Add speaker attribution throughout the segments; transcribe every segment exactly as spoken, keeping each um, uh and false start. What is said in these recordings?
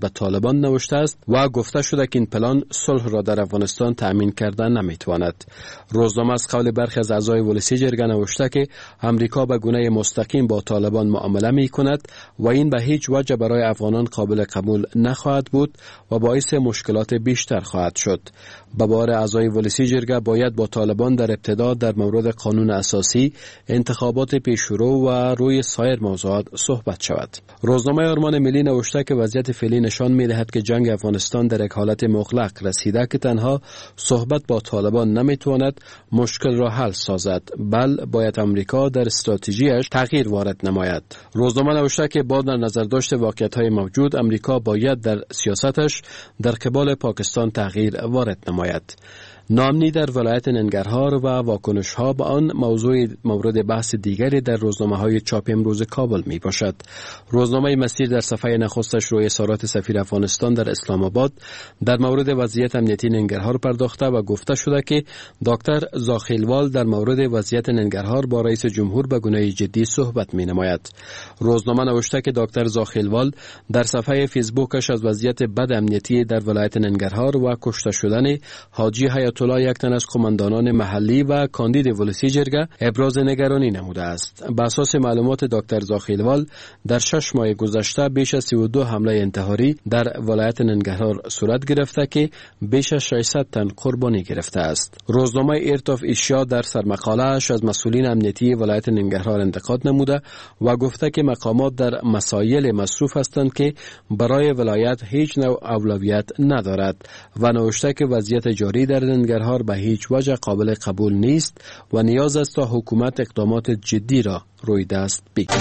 Speaker 1: به طالبان نوشته است و گفته شده که این پلان صلح را در افغانستان تأمین کردن نمیتواند. روزنامه از قول برخی از اعضای ولسی جرگه نوشته که امریکا به گونه مستقیم با طالبان معامله می کند و این به هیچ وجه برای افغانان قابل قبول نخواهد بود و باعث مشکلات بیشتر خواهد شد. به بار اعضای ولسی جرگه باید با طالبان در ابتدا در مورد قانون اساسی، انتخابات پیشرو و روی سایر موضوعات صحبت شود. روزنامه آرمان ملی نوشته که وضعیت فعلی نشان می‌دهد که جنگ افغانستان در یک حالت مغلق رسیده که تنها صحبت با طالبان نمیتواند مشکل را حل سازد، بل باید امریکا در استراتژیش تغییر وارد نماید. روزنامه نوشته که با در نظر داشت واقعیت‌های موجود، امریکا باید در سیاستش در قبال پاکستان تغییر وارد نماید. ناامنی در ولایت ننگرهار و واکنش‌ها به آن موضوع مورد بحث دیگری در روزنامه‌های چاپ امروز کابل می باشد. روزنامه مسیر در صفحه نخستش روی اظهارات سفیر افغانستان در اسلام آباد در مورد وضعیت امنیتی ننگرهار پرداخته و گفته شده که دکتر زاخیلوال در مورد وضعیت ننگرهار با رئیس جمهور به گونه جدی صحبت می نماید. روزنامه نوشته که دکتر زاخیلوال در صفحه فیسبوکش از وضعیت بد امنیتی در ولایت ننگرهار و کشته شدن حاجی حیات الله یک تن از قماندانان محلی و کاندید ولسی جرگه ابراز نگرانی نموده است. بر اساس معلومات دکتر زاخیلوال در شش ماه گذشته بیش از سی و دو حمله انتحاری در ولایت ننگرهار صورت گرفته که بیش از ششصد تن قربانی گرفته است. روزنامه ایرت آف ایشیا در سرمقاله‌اش از مسئولین امنیتی ولایت ننگرهار انتقاد نموده و گفته که مقامات در مسائل مصروف هستند که برای ولایت هیچ نوع اولویت ندارد و نوشته که وضعیت جاری در ننگرهار به هیچ وجه قابل قبول نیست و نیاز است تا حکومت اقدامات جدی را روی دست بگیرد.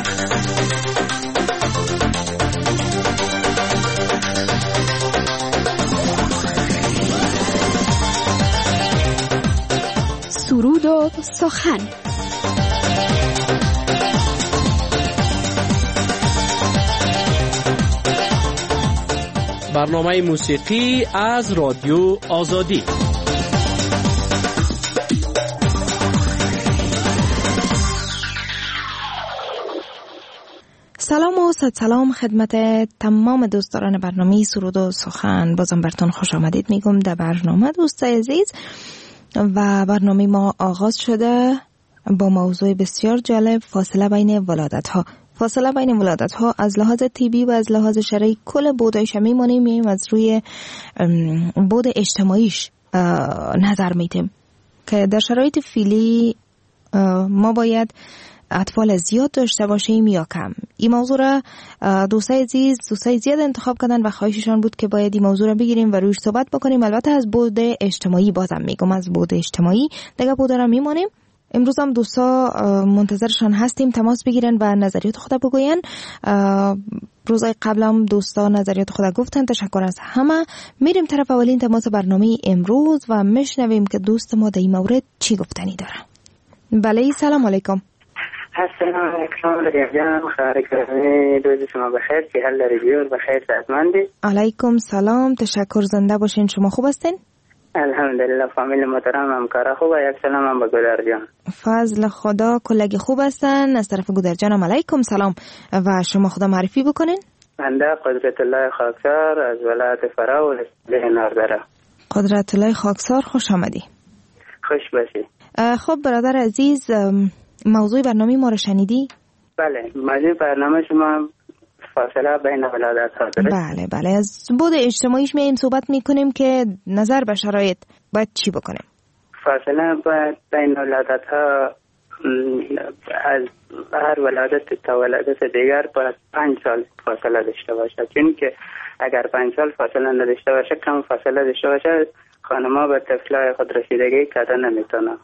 Speaker 2: سرود و سخن.
Speaker 3: برنامه موسیقی از رادیو آزادی.
Speaker 4: سلام و صد سلام خدمت تمام دوستان برنامه سرود و سخن. بازم براتون خوش آمدید میگم در برنامه دوست عزیز. و برنامه ما آغاز شده با موضوع بسیار جالب، فاصله بین ولادت ها. فاصله بین ولادت ها از لحاظ طبی و از لحاظ شرعی کل بودش میمونیم، میایم از روی بود اجتماعیش نظر میتیم که در شرایط فعلی ما باید اطفال زیاد داشته باشیم یا کم. این موضوع را دوستای عزیز دوستای زیاد انتخاب کردن و خواهششان بود که باید این موضوع را بگیریم و روش صحبت بکنیم. البته از بود اجتماعی، بازم میگم از بود اجتماعی دیگه بود را میمونیم. امروز هم دوستا منتظرشان هستیم تماس بگیرن و نظریات خود بگوین. روزای قبل هم دوستا نظریات خود گفتن. تشکر از همه. میریم طرف اولین تماس برنامه امروز و میشنویم که دوست ما در این مورد چی گفتنی داره. بله، سلام علیکم.
Speaker 5: السلام علیکم رجیان، خیرک رحمی روز شما بخیر، که حال رجیور بخیر سعادمندی.
Speaker 4: علیکم سلام، تشکر، زنده باشین. شما خوب هستین؟
Speaker 5: الحمدلله، فامیل محترم همکارا خوبه. یک سلام هم به گودر جان.
Speaker 4: فضل خدا، کلگی خوب هستن. از طرف گودر جانم علیکم سلام. و شما خدا معرفی بکنین.
Speaker 5: بنده قدرت الله خاکسار از ولایت فرا و له ناردره.
Speaker 4: قدرت الله خاکسار، خوش آمدی.
Speaker 5: خوش باشی.
Speaker 4: خب برادر عزیز، موضوع برنامه ما رو شنیدی؟
Speaker 5: بله، موضوع برنامه شما فاصله بین ولادت ها داره.
Speaker 4: بله بله، از بود اجتماعیش میایم صحبت میکنیم که نظر به شرایط باید چی بکنیم.
Speaker 5: فاصله بین ولادت ها از هر ولادت تا ولادت دیگر باید پنج سال فاصله داشته باشه، چون که اگر پنج سال فاصله نداشته باشه، کم فاصله داشته باشه، خانم‌ها به طفلای خود رسیدگی کردن نمیتونه.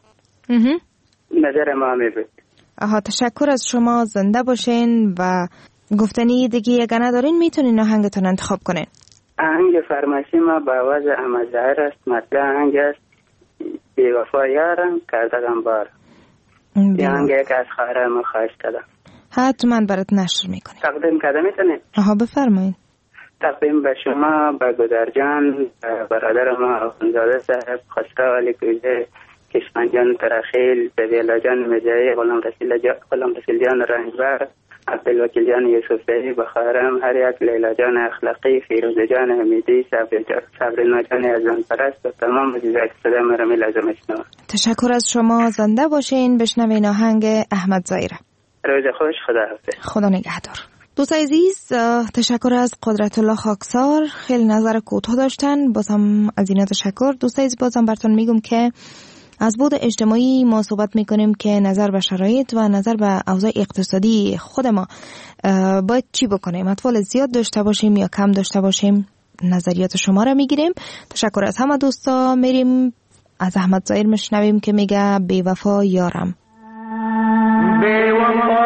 Speaker 5: نظر ما می بود.
Speaker 4: آها، تشکر از شما، زنده باشین. و گفتنی دیگه اگه ندارین میتونین آهنگتون انتخاب کنین.
Speaker 5: آهنگ فرمایشی ما با آواز احمد ظاهر است. مطلع آهنگ است بی وفا یارم کردگم بار. این آهنگ یک از خواهرای ما خواهش کردم.
Speaker 4: حتما برات نشر میکنیم.
Speaker 5: تقدیم کرده میتونین؟
Speaker 4: آها بفرمایید.
Speaker 5: تقدیم به شما، به گودر جان، برادر ما اخوندزاده صاحب، خسته علی کوزه، کشمن جان ترخیل، زبیلا جان مجایی، غلام رسول جان رهنور، عبدالوکیل جان یوسفزئی بخارم، هر یک، لیلا جان اخلاقی، فیروز جان حمیدی، صبرنا جان ازان پرست و تمام عزیزان که صدای مرا می‌لازم اشنوا.
Speaker 4: تشکر از شما. زنده باشین. بشنوین آهنگ احمد ظاهره.
Speaker 5: روز خوش. خدا حافظ.
Speaker 4: خدا نگهدار. دوست عزیز، تشکر از قدرت الله خاکسار، خیلی نظر کوتاه داشتن، بازم از اینا تشکر. دوست عزیز، بازم براتون میگم که از بود اجتماعی ما صحبت میکنیم که نظر به شرایط و نظر به اوضاع اقتصادی خود ما باید چی بکنیم، اطفال زیاد داشته باشیم یا کم داشته باشیم. نظریات شما را میگیریم. تشکر از همه دوستا. میریم از احمد ظاهر میشنویم که میگه بی وفا یارم.
Speaker 6: بی وفا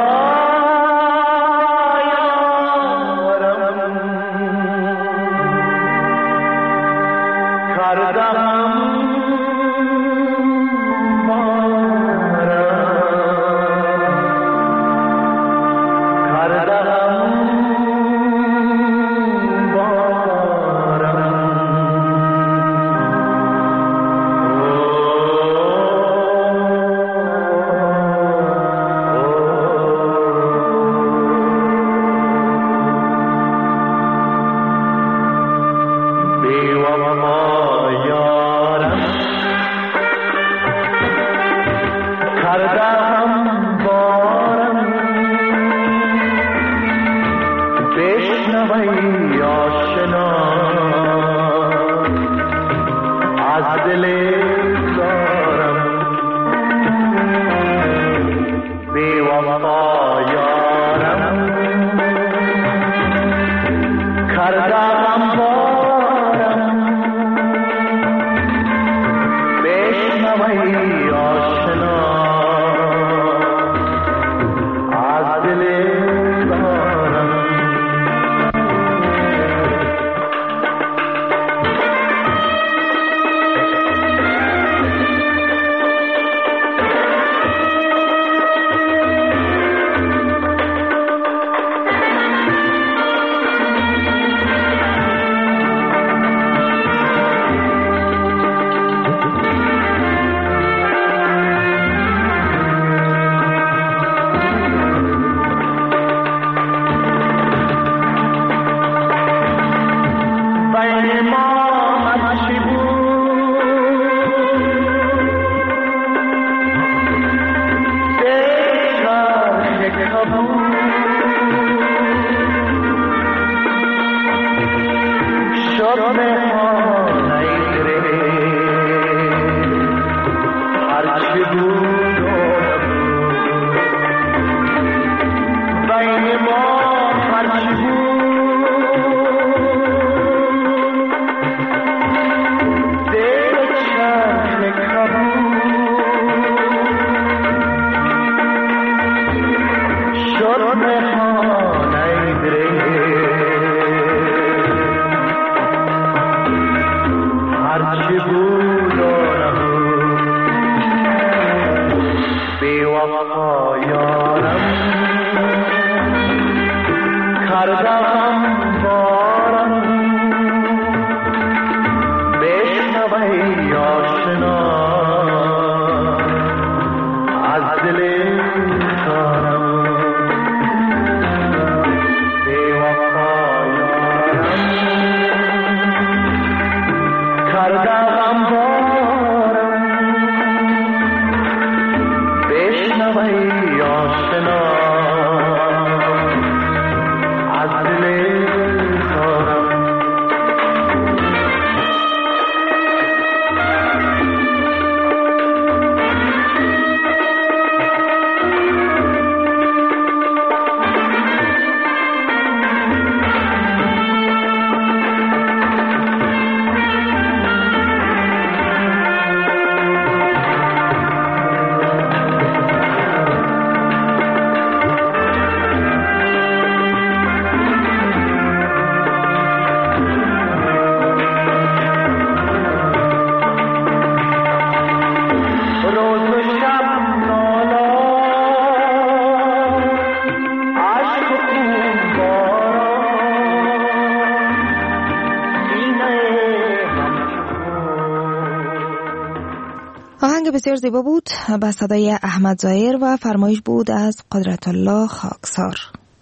Speaker 4: بسیار زیبا بود، با صدای احمد ظاهر و فرمایش بود از قدرت الله خاکسار.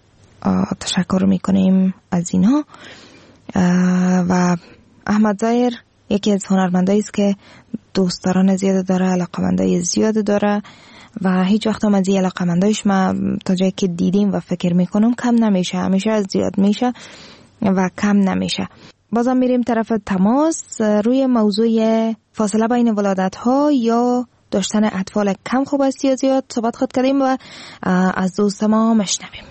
Speaker 4: تشکر میکنیم از اینا. و احمد ظاهر یکی از هنرمندایی است که دوستداران زیاد داره، علاقمندای زیاد داره و هیچ وقت هم از این علاقمندایش ما تا جایی که دیدیم و فکر میکنم کم نمیشه، همیشه از زیاد میشه و کم نمیشه. بازم میریم طرف تماس روی موضوع فاصله بین ولادت ها یا داشتن اطفال کم خوب است یا زیاد صحبت خود کردیم و از دوست ما مشنویم.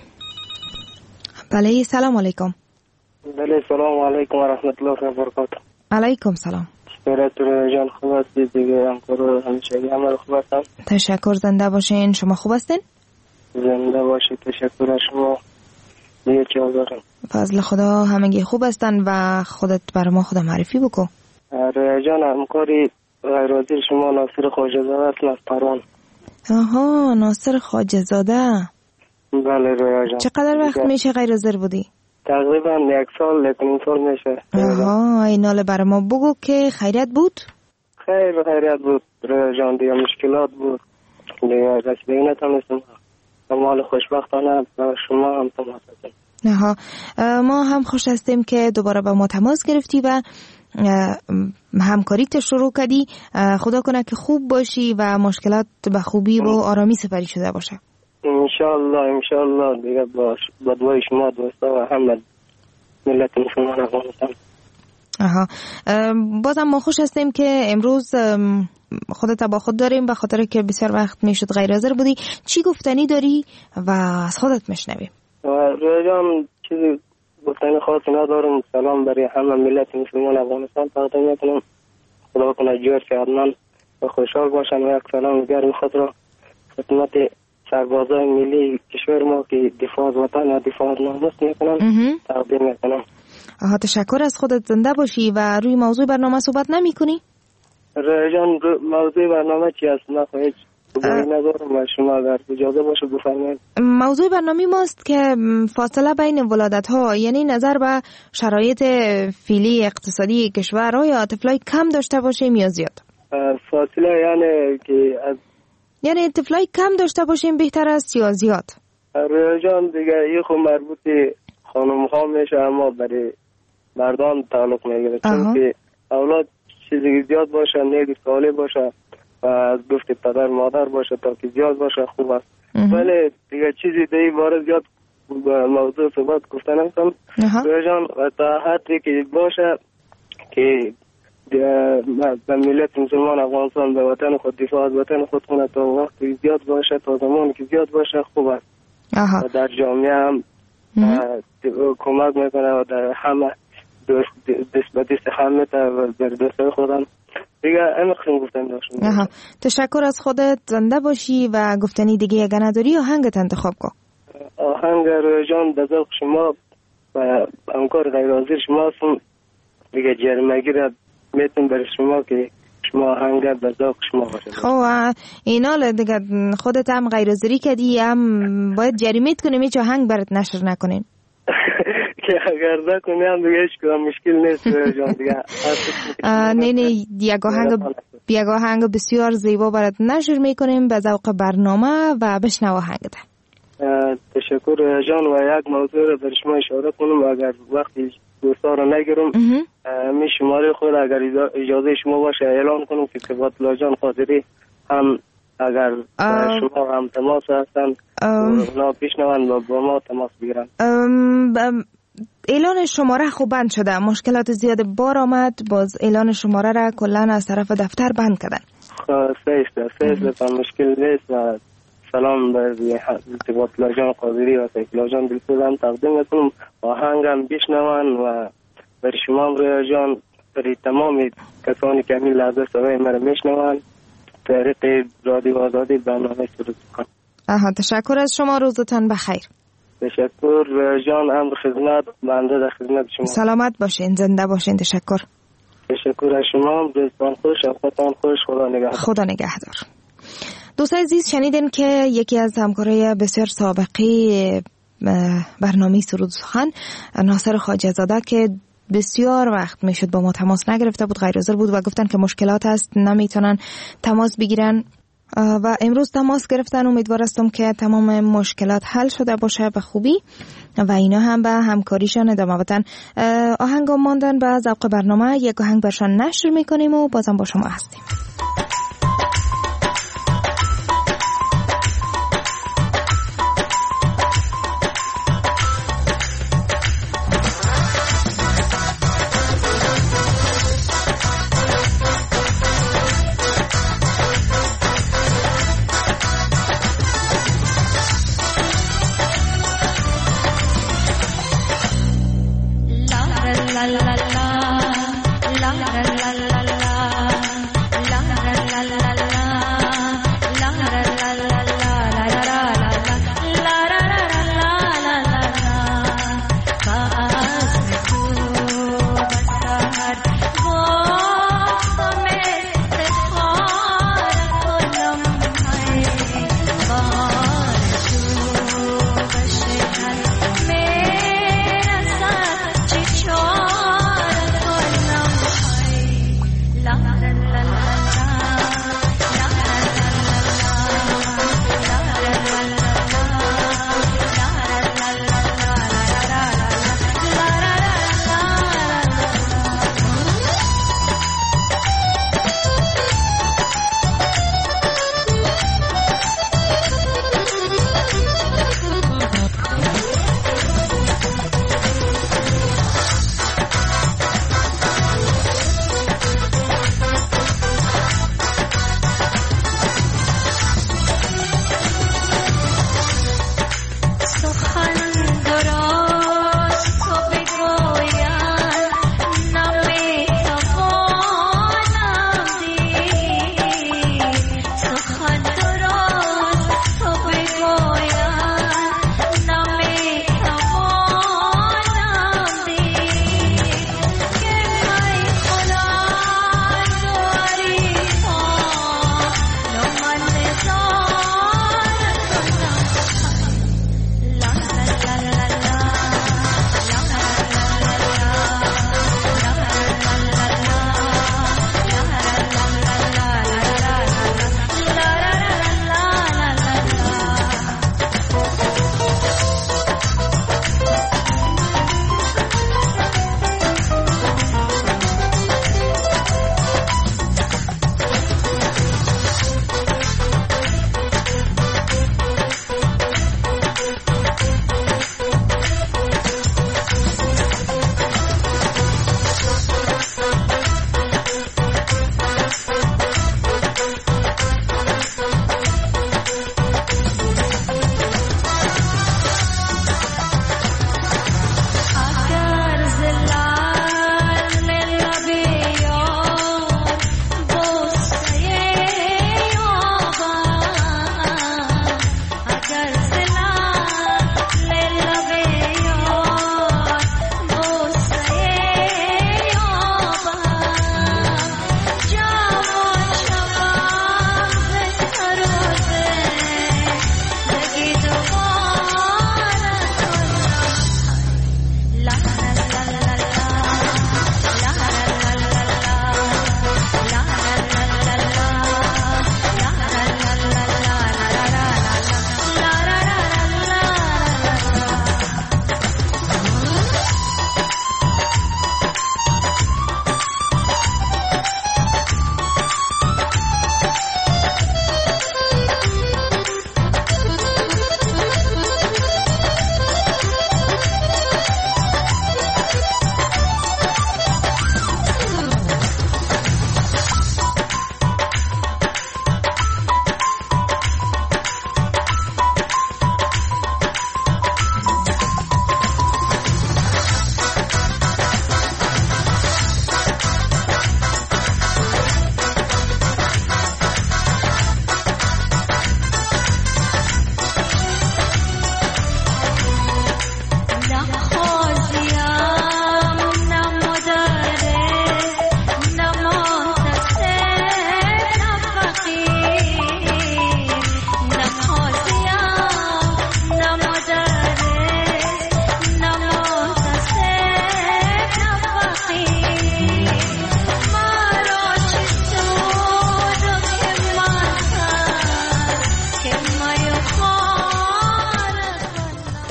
Speaker 4: بله سلام علیکم.
Speaker 7: بله سلام علیکم و رحمت الله و برکاته.
Speaker 4: علیکم سلام.
Speaker 7: براتون جان خوب هستید دیگه؟ همکارو همیشه همه خوب هستم.
Speaker 4: تشکر، زنده باشین. شما خوب هستین؟
Speaker 7: زنده باشید. تشکر از شما. دیگه چه دارم؟
Speaker 4: فضل خدا همگی خوب هستن و خودت بر ما خدا معرفی بکن.
Speaker 7: رویا جان همکاری غیر حاضر شما ناصر خواجه زاده است از پروان.
Speaker 4: آها ناصر خواجه زاده.
Speaker 7: بله رویا جان.
Speaker 4: چقدر وقت میشه غیر حاضر بودی؟
Speaker 7: تقریبا یک سال یک نیم سال میشه.
Speaker 4: آها اینال بر ما بگو که خیریت بود؟
Speaker 7: خیر خیریت بود رویا جان، دیگه مشکلات بود دیگه رسیدگی نتونستم. مال خوشبختانه با شما هم تماس هستیم.
Speaker 4: آها ما هم خوش هستیم که دوباره با ما تماس گرفتی و همکاریت شروع کردی. خدا کنه که خوب باشی و مشکلات به خوبی و آرامی سپری شده باشه.
Speaker 7: انشالله انشالله دیگه با با دعای شما دوستا و همه ملت مسلمان افغانستان.
Speaker 4: آها بازم ما خوش هستیم که امروز خودت با خود داریم به خاطر که بسیار وقت میشد غیر حاضر بودی. چی گفتنی داری و از خودت میشنویم؟
Speaker 7: رویان چیزی گفتنی خاصی ندارم. سلام برای همه ملت مسلمان افغانستان تقدیم میکنم. خدا کنه جور سعادتمند و خوشحال باشن و یک سلام گرم خود را خدمت سربازای ملی کشور ما که دفاع از وطن و دفاع از ناموس میکنن تقدیم میکنم.
Speaker 4: آها تشکر از خودت، زنده باشی. و روی موضوع برنامه صحبت نمی کنی؟
Speaker 7: رویان موضوع برنامه چی است؟ من خواهید ندارم و شما اگر اجازه باشه بفرمایید.
Speaker 4: موضوع برنامه ماست که فاصله بین ولادت ها، یعنی نظر به شرایط فعلی اقتصادی کشور، آیا طفلای کم داشته باشیم یا زیاد؟
Speaker 7: فاصله یعنی که از
Speaker 4: یعنی طفلای کم داشته باشیم بهتر است یا زیاد؟
Speaker 7: رویان دیگه این خود مربوط خانم ها میشه، اما برای مردان تعلق میگیره چون که اولاد چیزی زیاد باشه، نیک ساله باشه و از گفت پدر مادر باشه تا که زیاد باشه خوب است. ولی دیگه چیزی دیگه باره زیاد موضوع صحبت گفتن هستم رویان و تا حدی که باشه که به ملت مسلمان افغانستان به وطن خود دفاع از وطن خود کنه تا وقتی زیاد باشه، تا زمان که زیاد باشه خوب است. و در جامعه هم کمک میکنه و در همه دست به دست همه و در دست خودم دیگه این قسم گفتن داشتم.
Speaker 4: تشکر از خودت، زنده باشی. و گفتنی دیگه اگه نداری آهنگت انتخاب کن.
Speaker 7: آهنگ رویان به ذوق شما و همکار غیر حاضر شما هستم دیگه جرمگی را میتونم برای شما که شما آهنگ به ذوق شما باشه.
Speaker 4: خب اینا دیگه خودت هم غیر حاضری کردی، هم باید جریمت کنیم هیچ آهنگ برات نشر نکنین.
Speaker 7: که اگر نکنیم دیگه هیچ کدام مشکل نیست جان دیگه.
Speaker 4: نه نه یک آهنگ یک آهنگ بسیار زیبا برات نشر میکنیم به ذوق برنامه و بشنو آهنگت.
Speaker 7: تشکر جان. و یک موضوع رو برای شما اشاره کنم اگر وقتی دوستا رو نگیرم می شماره خود اگر اجازه شما باشه اعلان کنم که سبات لاجان خاطری هم اگر شما هم تماس هستن اونا پیشنوان و با ما تماس بگیرن.
Speaker 4: اعلان شماره خوب بند شده، مشکلات زیاد بار آمد، باز اعلان شماره را کلن از طرف دفتر بند کردن.
Speaker 7: سیسته سیسته مشکل نیست و سلام بر سبات لاجان قادری و سیک لاجان دلسوزم تقدیم میکنم. آهنگم بشنوان و برای شما هم رویا جان برای تمام کسانی که همین لحظه صدای مرا میشنوان طریق رادیو آزادی برنامه سرود کنم.
Speaker 4: آها تشکر از شما، روزتان بخیر.
Speaker 7: تشکر رویا جان، امر خدمت، بنده در خدمت شما.
Speaker 4: سلامت باشین، زنده باشین. تشکر.
Speaker 7: تشکر از شما، روزتان خوش، شبتان خوش، خدا نگهدار.
Speaker 4: خدا نگهدار. دوستان عزیز شنیدین که یکی از همکارای بسیار سابقی برنامه سرود سخن ناصر خواجه زاده که بسیار وقت میشد با ما تماس نگرفته بود، غیر حاضر بود و گفتن که مشکلات هست نمیتونن تماس بگیرن. و امروز تماس گرفتن. امیدوار هستم که تمام مشکلات حل شده باشه به خوبی و اینا هم به همکاریشان ادامه بدن. آهنگ ماندن به ذوق برنامه، یک آهنگ برشان نشر میکنیم و بازم با شما هستیم.
Speaker 8: la la la la la la la la la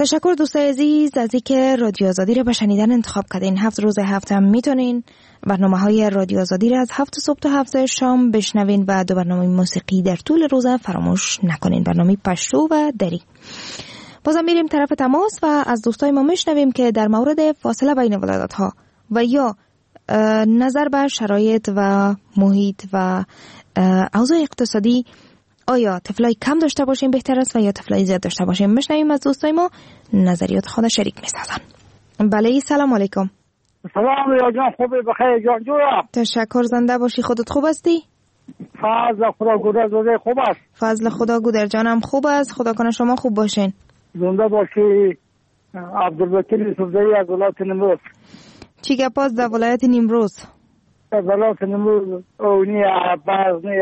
Speaker 4: تشکر دوستای عزیز از اینکه رادیو آزادی را به شنیدن انتخاب کردین. هفت روز هفته هم میتونین برنامه های رادیو آزادی را از هفت صبح تا هفت شام بشنوین و دو برنامه موسیقی در طول روز فراموش نکنین، برنامه پشتو و دری. بازم میریم طرف تماس و از دوستای ما میشنویم که در مورد فاصله بین ولادت ها و یا نظر به شرایط و محیط و اوضاع اقتصادی آیا طفلای کم داشته باشیم بهتر است و یا طفلای زیاد داشته باشیم. میشنویم از دوستای ما نظریات خود شریک میسازن. بله سلام علیکم.
Speaker 8: سلام یا جان، خوبی بخیر جان جویا؟
Speaker 4: تشکر، زنده باشی. خودت خوب هستی؟
Speaker 8: فضل خدا گودر زاده خوب است.
Speaker 4: فضل خدا گودر جانم خوب است، خدا کنه شما خوب باشین.
Speaker 8: زنده باشی. عبدالوکیل یوسفزئی از ولایت نیمروز.
Speaker 4: چی گپاست در ولایت نیمروز؟
Speaker 8: ولایت نیمروز اونی برزنی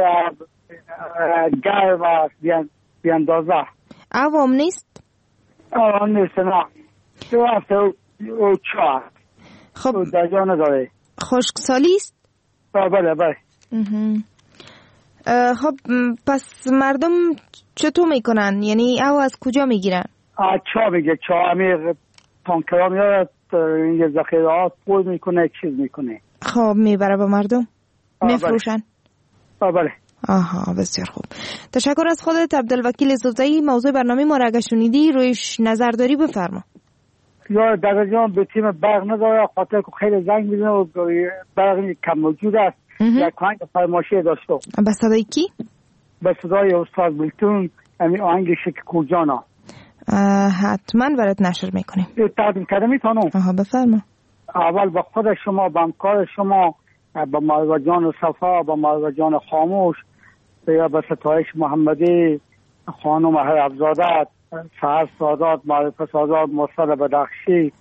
Speaker 8: گرم است بیاندازه.
Speaker 4: عوام نیست؟
Speaker 8: عوام نیست نه. تو هفته او چه
Speaker 4: خب
Speaker 8: در جا نداره.
Speaker 4: خشکسالی است؟
Speaker 8: بله بله.
Speaker 4: خب پس مردم چطور میکنن؟ یعنی او از کجا میگیرن؟
Speaker 8: چا میگه چا امیر تانکرها میاد این ذخیرهات پول میکنه چیز میکنه.
Speaker 4: خب میبره به مردم میفروشن؟
Speaker 8: بله.
Speaker 4: آها بسیار خوب. تشکر از خودت عبدالوکیل یوسفزئی. موضوع برنامه ما را اگه شنیدی رویش نظر داری بفرما.
Speaker 8: یا در جان به تیم برق نداره، خاطر که خیلی زنگ میزنه و برق کم موجود است. یک آهنگ فرمایشی داشته.
Speaker 4: به صدای کی؟
Speaker 8: به صدای استاد بلتون، همین آهنگ شک کوجانا.
Speaker 4: حتما برات نشر میکنیم.
Speaker 8: تقدیم کرده میتونم؟
Speaker 4: آها بفرما.
Speaker 8: اول به خود شما، به همکار شما، با مروه جان صفا، با مروه جان خاموش، یا به ستایش محمدی، خانم هرابزاده، سهر سادات، معرفه سادات، مرسل بدخشی،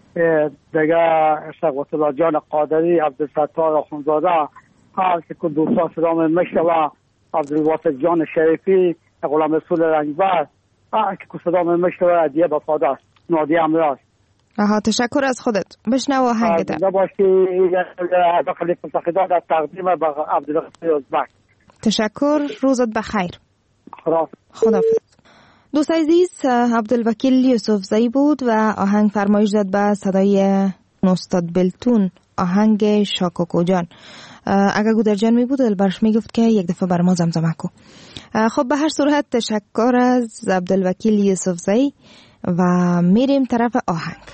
Speaker 8: دیگه شقوت الله جان قادری، عبدالستار آخونزاده، هر که دوستا صدام مشتوه، عبدالواسط جان شریفی، غلام رسول رنگبر، هر که صدام مشتوه، عدیه بفاده، نادی امراض.
Speaker 4: آها تشکر از خودت. بشنو آهنگ ده.
Speaker 8: باشی داخل فلسفیداد از تقدیم به عبدالغفور ازبک.
Speaker 4: تشکر، روزت بخیر.
Speaker 8: خدا
Speaker 4: خداحافظ. دوست عزیز عبدالوکیل یوسفزئی بود و آهنگ فرمایش داد به صدای استاد بلتون، آهنگ شاکوکو جان. اگه گودر جان می بود البرش می گفت که یک دفعه بر ما زمزمه کو. خب به هر صورت تشکر از عبدالوکیل یوسفزئی و میریم طرف آهنگ.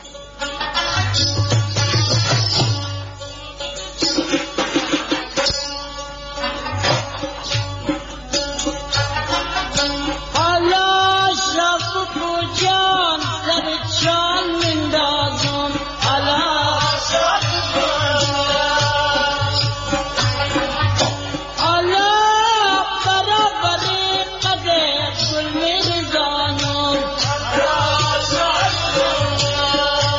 Speaker 9: Allah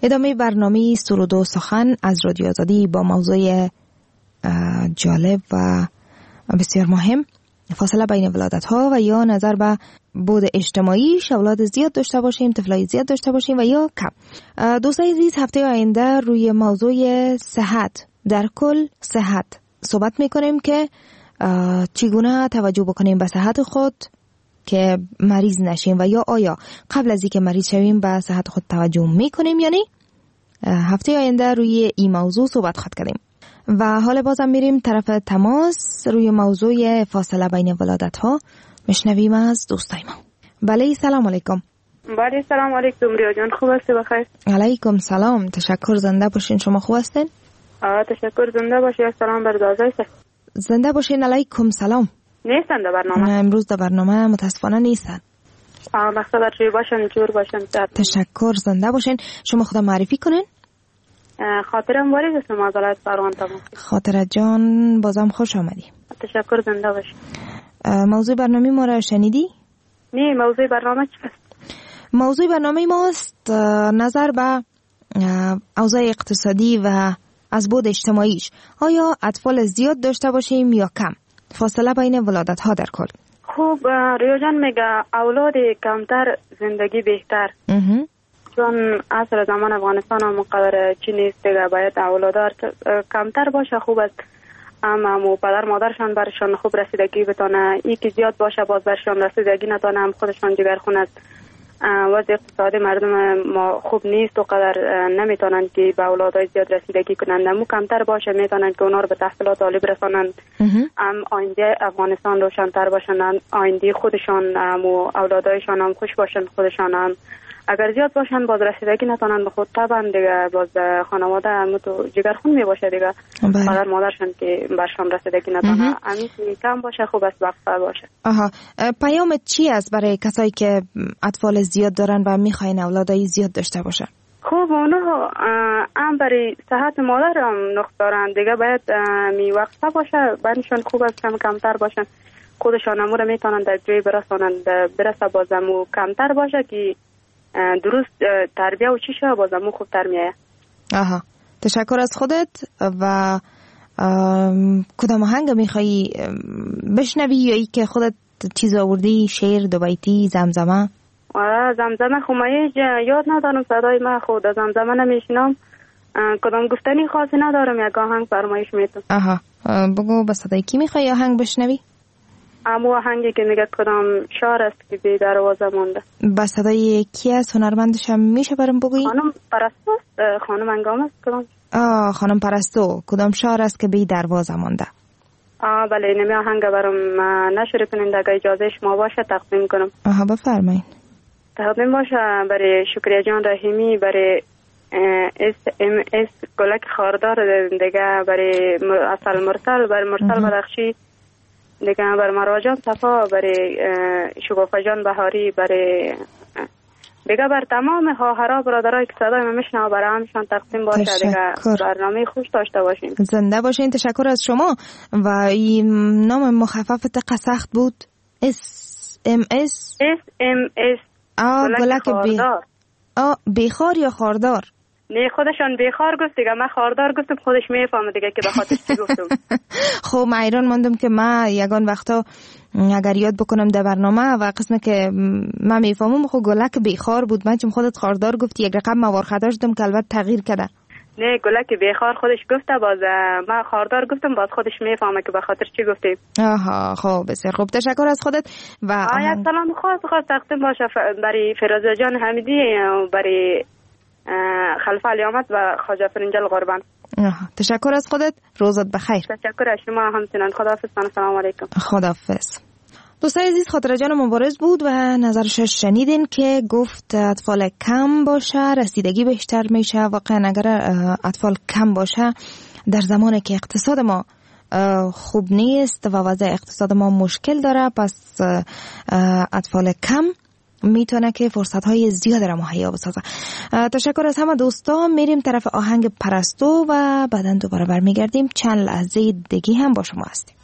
Speaker 4: ادامه برنامه سرود و سخن از رادیو آزادی با موضوع جالب و بسیار مهم، فاصله بین ولادت ها و یا نظر به بود اجتماعی، اولاد زیاد داشته باشیم، طفلای زیاد داشته باشیم و یا کم. دوستای عزیز، هفته آینده روی موضوع صحت در کل صحت صحبت میکنیم که چگونه توجه بکنیم به صحت خود که مریض نشیم و یا آیا قبل از اینکه مریض شویم به صحت خود توجه میکنیم یا نه. هفته آینده روی این موضوع صحبت خواهد کردیم. و حالا بازم میریم طرف تماس روی موضوع فاصله بین ولادت ها. مشنویم از دوستای ما. بله، سلام علیکم.
Speaker 9: بله، سلام علیکم. ریا جان خوب هستی؟ بخیر.
Speaker 4: علیکم سلام، تشکر. زنده باشین. شما خوب هستین؟
Speaker 9: آه تشکر. زنده باشی. سلام بر دازای
Speaker 4: زنده باشین. علیکم سلام.
Speaker 9: نیستن در برنامه؟
Speaker 4: امروز در برنامه متاسفانه نیستن.
Speaker 9: آه مقصد چی باشن جور باشن.
Speaker 4: تشکر. زنده باشین. شما خدا معرفی کنین.
Speaker 9: خاطرم وارد است معذرت فرمان تمام.
Speaker 4: خاطره جان بازم خوش آمدی.
Speaker 9: تشکر. زنده باشی.
Speaker 4: موضوع برنامه ما را شنیدی؟
Speaker 9: نه، موضوع برنامه چی است؟
Speaker 4: موضوع برنامه ماست نظر به اوضاع اقتصادی و از بود اجتماعیش. آیا اطفال زیاد داشته باشیم یا کم؟ فاصله بین ولادت ها در کل.
Speaker 9: خوب، ریا جان میگه اولاد کمتر زندگی بهتر. چون اصل زمان افغانستان هم مقدر چی نیست دیگه، باید اولادار کمتر باشه. خوب است اما پدر مادرشان برشان خوب رسیدگی بتانه. ای که زیاد باشه باز برشان رسیدگی نتانه، هم خودشان جگر خونه. وضع اقتصادی مردم ما خوب نیست و قدر نمیتونن که به اولادای زیاد رسیدگی کنند. نمو کمتر باشه میتونن که اونا رو به تحصیلات عالی برسانند. هم آینده افغانستان روشن‌تر باشند، آینده خودشان هم اولادایشان هم خوش باشند. خودشان هم اگر زیاد باشن باز رسیدگی نتونن به خود طبعا دیگه باز خانواده همو تو جگرخون می باشه دیگه. پدر مادرشان که برشان رسیدگی نتونن. همین که کم باشه خوب است وقفه باشه.
Speaker 4: آها، پیام چی است برای کسایی که اطفال زیاد دارن و میخواین اولادای زیاد داشته باشن؟
Speaker 9: خوب، اونا هم برای صحت مادر هم نقص دارن دیگه، باید می وقفه باشه. برشان خوب است کم کمتر باشن، خودشان همو رو میتونن در جای برسانن، برسه باز همو کمتر باشه که درست تربیه و چی شده باز همون خوب تر میایه.
Speaker 4: آها، تشکر از خودت. و کدام آهنگ میخوایی بشنوی یا ای که خودت چیز آوردی؟ شعر، دو بیتی، زمزمه؟
Speaker 9: آره زمزمه خمایه یاد ندارم، صدای من خود زمزمه نمیشنم. کدام گفتنی خاصی ندارم، یک آهنگ فرمایش میتونم.
Speaker 4: آها، بگو به صدای کی میخوایی آهنگ بشنوی؟
Speaker 9: امو آهنگی که میگه کدام شعر است که بی دروازه مونده.
Speaker 4: با صدای کی است؟ هنرمندش هم میشه برام بگویی؟
Speaker 9: خانم پرستو است. خانم انگام است. کدام؟
Speaker 4: آه خانم پرستو، کدام شعر است که بی دروازه مونده؟
Speaker 9: آه بله، نمی آهنگ برام نشر کنید اگه اجازه شما باشه تقدیم کنم.
Speaker 4: آها بفرمایید.
Speaker 9: تقدیم باشه برای شکریه جان رحیمی، برای اس ام اس گلک خاردار دیگه، برای اصل مرسل، برای مرسل بدخشی دیگه، بر مراجان صفا، برای شگوفه جان بهاری، برای دیگه بر تمام خواهرها برادرای که صدای ما میشنوه برای همشان تقسیم باشه دیگه. برنامه خوش داشته باشین.
Speaker 4: زنده باشین. تشکر از شما. و این نام مخفف دقیقه سخت بود. اس ام اس
Speaker 9: اس ام اس
Speaker 4: آه گلک بی آه بیخار یا خاردار؟
Speaker 9: نه خودشان بیخار گفت دیگه، من خاردار گفتم، خودش میفهمه دیگه که به خاطر چی گفتم.
Speaker 4: خب من ایران ماندم که من یگان وقتا اگر یاد بکنم در برنامه و قسمه که من میفهمم خب گلک بیخار بود، من چون خودت خاردار گفتی یک رقم موار خطا شدم که البته تغییر کرده.
Speaker 9: نه گلک بیخار خودش گفته، باز من خاردار گفتم، باز خودش میفهمه که به خاطر چی گفتیم.
Speaker 4: آها خب بسیار خوب، تشکر از خودت. و
Speaker 9: آیا سلام خاص خاص تقدیم باشه برای فیروزه جان حمیدی، برای خلفه علیامت و خواجه فرنجل قربان.
Speaker 4: تشکر از خودت. روزت بخیر.
Speaker 9: تشکر از شما همچنان. خداحافظ. سلام علیکم.
Speaker 4: خداحافظ. دوستای عزیز، خاطره جان مبارز بود و نظرش شنیدین که گفت اطفال کم باشه رسیدگی بیشتر میشه. واقعا اگر اطفال کم باشه در زمانی که اقتصاد ما خوب نیست و وضع اقتصاد ما مشکل داره، پس اطفال کم میتونه که فرصت های زیاد را مهیا بسازه. تشکر از همه دوستا. میریم طرف آهنگ پرستو و بعداً دوباره برمیگردیم. چند لحظه دیگه هم با شما هستیم.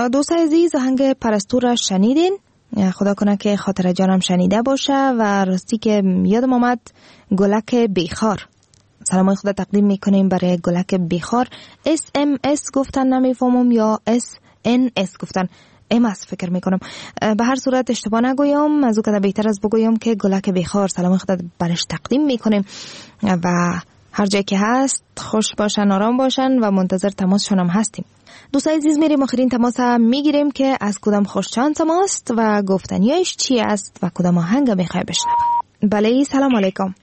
Speaker 4: دوست عزیز آهنگ پرستو را شنیدین؟ خدا کنه که خاطر جانم شنیده باشه و راستی که یادم آمد گلک بیخار. سلامای خدا تقدیم میکنیم برای گلک بیخار. اس ام اس گفتن نمیفهمم یا اس ان اس گفتن ام اس فکر میکنم. به هر صورت اشتباه نگویم، از او که بهتر از بگویم که گلک بیخار سلامای خدا برش تقدیم میکنیم و هر جایی که هست خوش باشن، آرام باشن و منتظر تماسشون هم هستیم. دوست عزیز میریم آخرین تماس میگیریم که از کدام خوشچند تماست و گفتنیش چی است و کدام آهنگ میخوای بشنوه. بله سلام علیکم.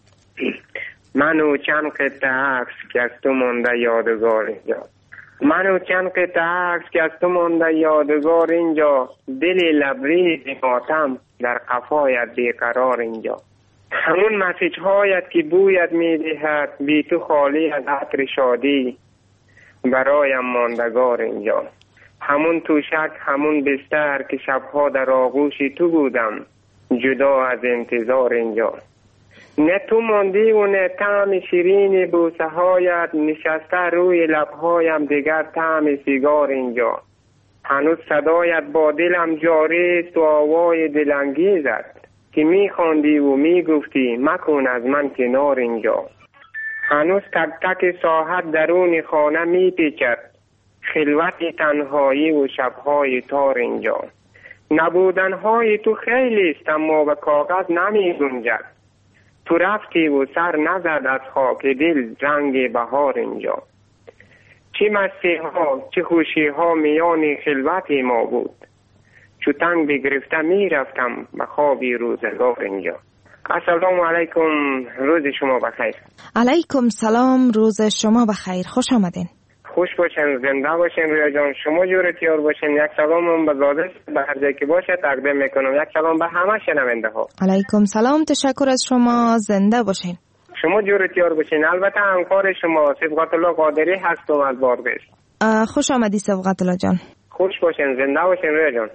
Speaker 10: منو چند قطعه عکس که از تو مونده یادگار اینجا، منو چند قطعه عکس که از تو مونده یادگار اینجا، دل لبریز ماتم در قفایت بیقرار اینجا، همون مسیج هایت که بویت میدهد بی تو خالی از عطر شادی برایم ماندگار اینجا، همون توشک همون بستر که شبها در آغوش تو بودم جدا از انتظار اینجا، نه تو ماندی و نه طعم شیرین بوسه هایت نشسته روی لبهایم دیگر طعم سیگار اینجا، هنوز صدایت با دلم جاری است و آوای دلانگیزت که میخواندی و میگفتی مکن از من کنار اینجا، هنوز تک تک ساعت درون خانه میپیچد خلوت تنهایی و شبهای تار اینجا، نبودنهای تو خیلی است اما به کاغذ نمی گنجد، تو رفتی و سر نزد از خاک دل رنگ بهار اینجا، چه مستی ها چه خوشی ها میان خلوت ما بود، چو تنگ بگرفته میرفتم به خوابی روزگار اینجا. السلام علیکم، روز شما بخیر.
Speaker 4: علیکم سلام، روز شما بخیر، خوش آمدین.
Speaker 10: خوش باشین، زنده باشین رویا جان، شما جورتیار باشین. یک سلام به زاده به هر جایی که باشه تقدیم میکنم، یک سلام به همه شنونده ها.
Speaker 4: علیکم سلام، تشکر از شما، زنده باشین.
Speaker 10: شما جورتیار باشین. البته همکار شما صبغت الله قادری هستم از باربش.
Speaker 4: خوش آمدی صبغت الله جان.
Speaker 10: خوش باشین، زنده باشین رویا جان.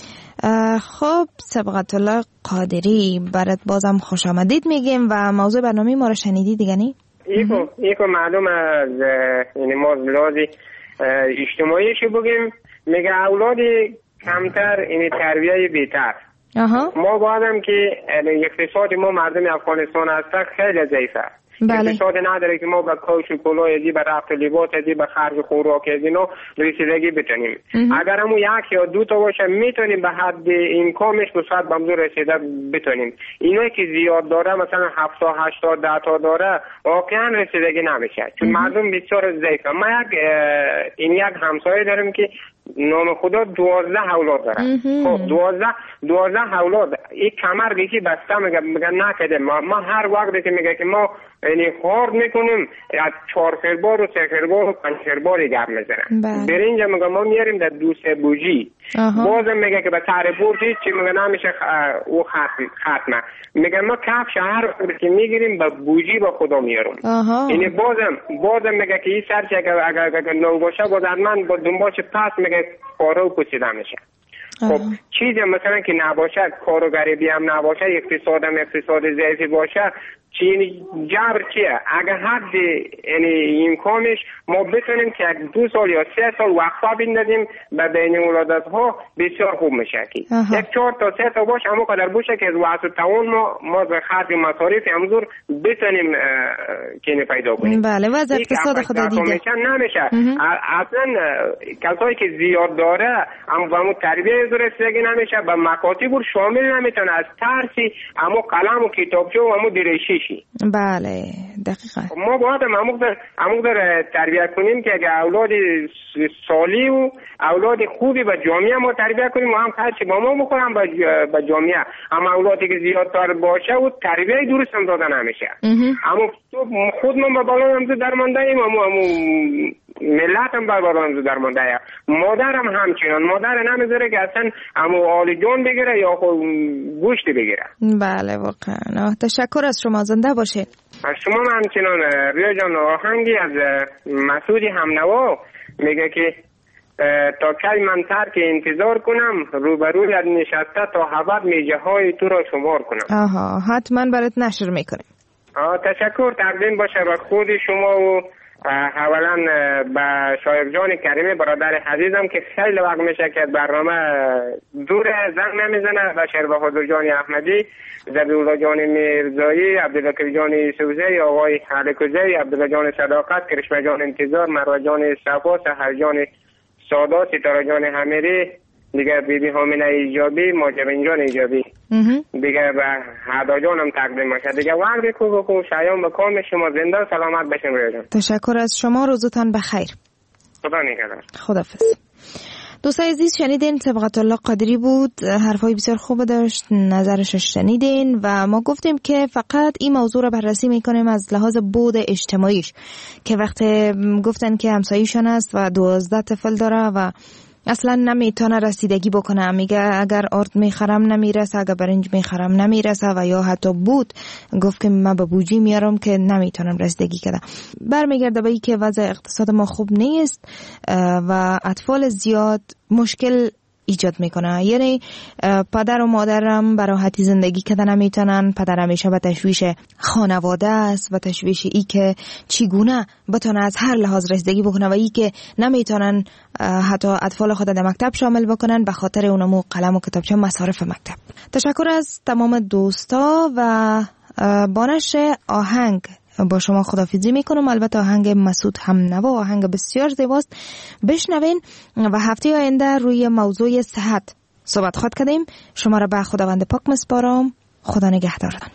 Speaker 4: خب صبغت الله قادری برات بازم خوش آمدید میگیم و موضوع برنامه ما رو شنیدی دیگه نی؟
Speaker 10: ایکو ایکو معلوم از یعنی ما لازی اجتماعیشو بگیم، میگه اولاد کمتر این تربیه بیتر. ما بعدم که اقتصاد ما مردم افغانستان هسته خیلی ضعیفه، اقتصاد نداره که ما به کاش و کلاه ازی به رفت لباس ازی به خرج خوراک ازی نو رسیدگی بتونیم. اگر همون یک یا دو تا باشه میتونیم به حد اینکامش به صد بمزور رسیده بتونیم. اینایی که زیاد داره مثلا هفتاد هشتاد ده تا داره واقعا رسیدگی نمیشه چون مردم بسیار ضعیفه. ما یک این یک همسایه داریم که نام خدا دوازده اولاد داره. خب دوازده دوازده اولاد این کمر دیگه بسته میگه میگه نکده. ما, ما هر وقت که میگه که ما یعنی خورد میکنیم از چهار خیربار و سه خیربار و پنج خیرباری گرم میزنن. برنج میگه ما میاریم در دو سه بوجی. بازم میگه که به سر بورجی چی میگه نمیشه او ختمه. میگه ما کفش هر وقت که میگیریم به بوجی با خدا میارم. یعنی بازم بازم میگه که این سرچ اگر اگر اگر نو باشه باز من با دنبالش پس میگه کارو پوشیده میشه. خب چیزی مثلا که نباشه کارو غریبی هم نباشه اقتصاد هم اقتصاد ضعیفی باشه چی جبر چیه؟ اگر حد یعنی امکانش ما بتونیم که دو سال یا سه سال وقفه بندازیم به بین اولادت ها بسیار خوب میشه که یک چهار تا سه تا باشه اما قدر باشه که از واسه توان ما ما به خرج مصارف امزور بتونیم که پیدا کنیم.
Speaker 4: بله وضع اقتصاد خود دیگه
Speaker 10: نمیشه. اصلا کسایی که زیاد داره اما همون تربیه رسیدگی نمیشه به مکاتب شامل نمیتونه از ترسی اما قلم و کتابچه و همون دریشی.
Speaker 4: بله دقیقا
Speaker 10: ما باید اموق در اموق در تربیت کنیم که اگر اولاد سالی و اولاد خوبی به جامعه ما تربیت کنیم و هم خرچی با ما بخورم به جامعه. اما اولادی که زیادتر باشه و تربیه درست هم داده نمیشه. اما خود ما به بالان همزو درمانده ایم اما ملت هم به بالان همزو درمانده ایم. مادر هم همچنان مادر نمیذاره که اصلا اما آل جان بگیره یا گوشت بگیره.
Speaker 4: بله واقعا تشکر از شما، زنده باشه.
Speaker 10: از شما همچنان ریا جان. آهنگی از مسعودی همنوا میگه که تا کی من ترک انتظار کنم روبروی از نشسته تا هبت میجه های تو را شمار کنم.
Speaker 4: آها حتما برات نشر میکنیم.
Speaker 10: آه تشکر تقدیم باشه به خود شما و اولا به شایق جان کریمی برادر عزیزم که خیلی وقت میشه که برنامه دور زنگ نمیزنه، و شیر بهادر جان احمدی، زبیولا جان میرزایی، عبدالکر جان سوزی، آقای حلکوزی، عبدالله جان صداقت، کرشمه جان انتظار، مروه جان صفا، سحر جان سادا، ستاره جان حمیری، دیگه بیبی حامینه ایجابی، ماجبین جان ایجابی، دیگه به هدا جانم تقدیم باشه. دیگه وقتی خوب و خوب شایان به کام شما زنده و سلامت بشین رویا جان.
Speaker 4: تشکر از شما، روزتان بخیر.
Speaker 10: خدا نگهدار.
Speaker 4: خداحافظ. دوستای عزیز شنیدین صبغت الله قادری بود، حرفای بسیار خوب داشت، نظرش شنیدین و ما گفتیم که فقط این موضوع رو بررسی میکنیم از لحاظ بود اجتماعیش، که وقتی گفتن که همسایه‌شان است و دوازده طفل داره و اصلا نمیتونه رسیدگی بکنه، میگه اگر آرد میخرم نمیرسه، اگر برنج میخرم نمیرسه، و یا حتی بود گفت که من به بوجی میارم که نمیتونم رسیدگی کنم. برمیگرده به این که وضع اقتصاد ما خوب نیست و اطفال زیاد مشکل ایجاد میکنه. یعنی پدر و مادرم به راحتی زندگی کردن نمیتونن، پدر همیشه به تشویش خانواده است و تشویش ای که چگونه بتونه از هر لحاظ رسیدگی بکنه و ای که نمیتونن حتی اطفال خود در مکتب شامل بکنن به خاطر اونمو قلم و کتابچه مصارف مکتب. تشکر از تمام دوستا و با نشر آهنگ با شما خداحافظی میکنم. البته آهنگ مسعود همنوا آهنگ بسیار زیباست، بشنوین و هفته آینده روی موضوع صحت صحبت خواهد کردیم. شما را به خداوند پاک مسپارم. خدا نگهدارتان.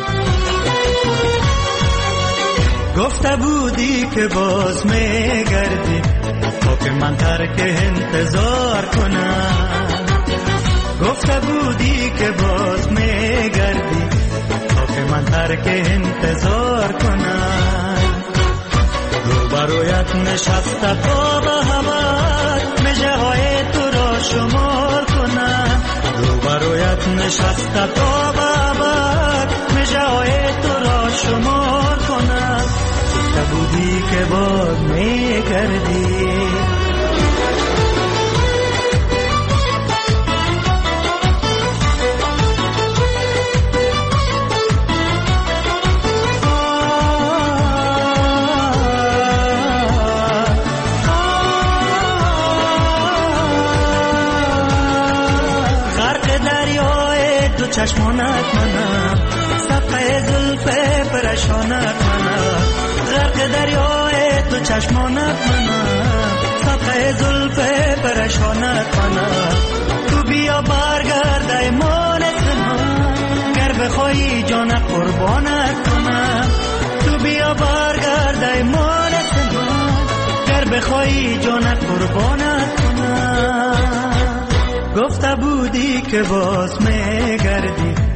Speaker 11: گفته بودی که باز میگردی تا که من ترک انتظار کنم، گفته بودی که باز میگردی تا که من ترک انتظار کنم. روبرویت نشسته پا به هوات مژه های تو را شمار کنم، روبرویت نشسته پا به هوات مژه های تو را شمار کنم. گفته بودی که باز میگردی. چشمانت منم، صفحه زلف پرشانت منم، غرق دریای تو چشمانت منم، صفحه زلف پرشانت منم. تو بیا برگرد ایمانت من، گر بخوایی جان قربانت کنم. تو بیا برگرد ایمانت من، گر بخوایی جان قربانت کنم. گفته بودی که باز میگردی